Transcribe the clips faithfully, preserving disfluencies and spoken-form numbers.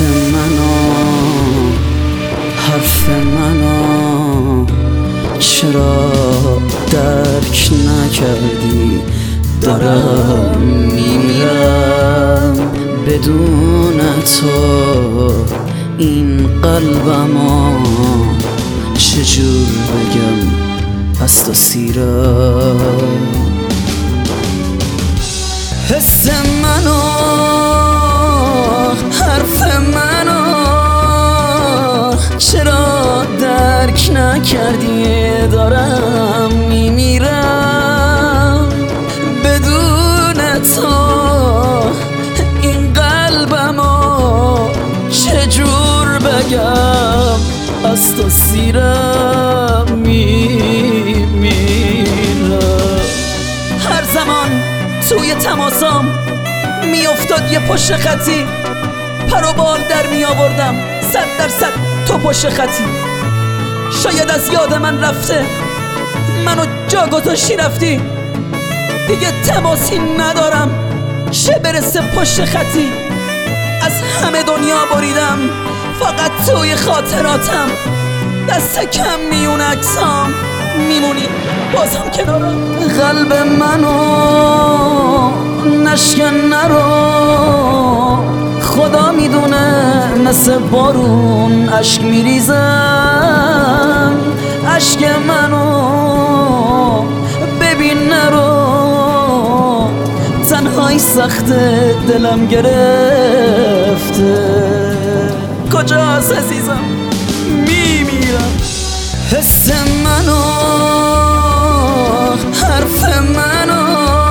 منو حرف منو چرا درک نکردی؟ دارم میمیرم بدون تو، این قلبمو چجور بگم از تو سیرم. حس منو حرف منو چرا درک نکردی؟ دارم میمیرم بدون تو، این قلبمو چجور بگم از تو سیرم میمیرم. هر زمان توی تماسام میافتاد یه پشت خطی، پر و بال در می آوردم صد درصد تو پشت خطی. شاید از یاد من رفته، منو جا گذاشتی رفتی، دیگه تماسی ندارم چه برسه پشت خطی. از همه دنیا بریدم فقط توی خاطراتم، دست کم میون عکسام میمونی بازم کنارم. قلب منو نشکن نرو، خدا میدونه مثل بارون اشک میریزم. اشک منو ببین نرو، تنهایی سخته دلم گرفته. کجاست عزیزم؟ میمیرم. حس منو حرف منو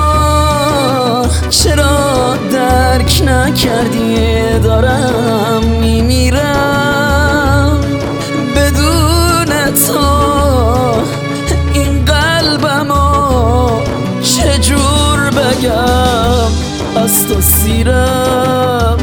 چرا درک نکردی؟ دارم میمیرم بدون تو، این قلبمو چجور بگم از تو سیرم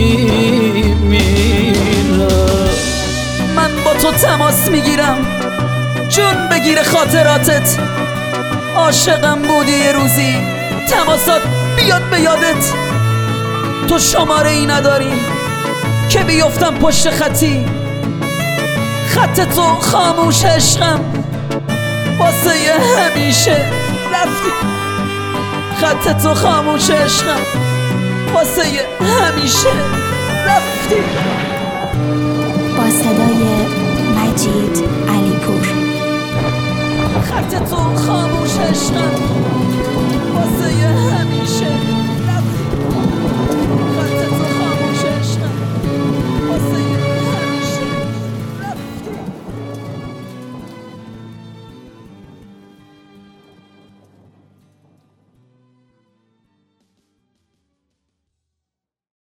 میمیرم. من با تو تماس میگیرم جون بگیر خاطراتت، عاشقم بودی یه روزی تماسات بیاد به یادت. تو شماره ای نداری که بیفتم پشت خطی، خط تو خاموش عشقم واسه یه همیشه رفتی. خط تو خاموش عشقم واسه یه همیشه رفتی. با صدای مجید علیپور. خط تو خاموش عشقم واسه یه همیشه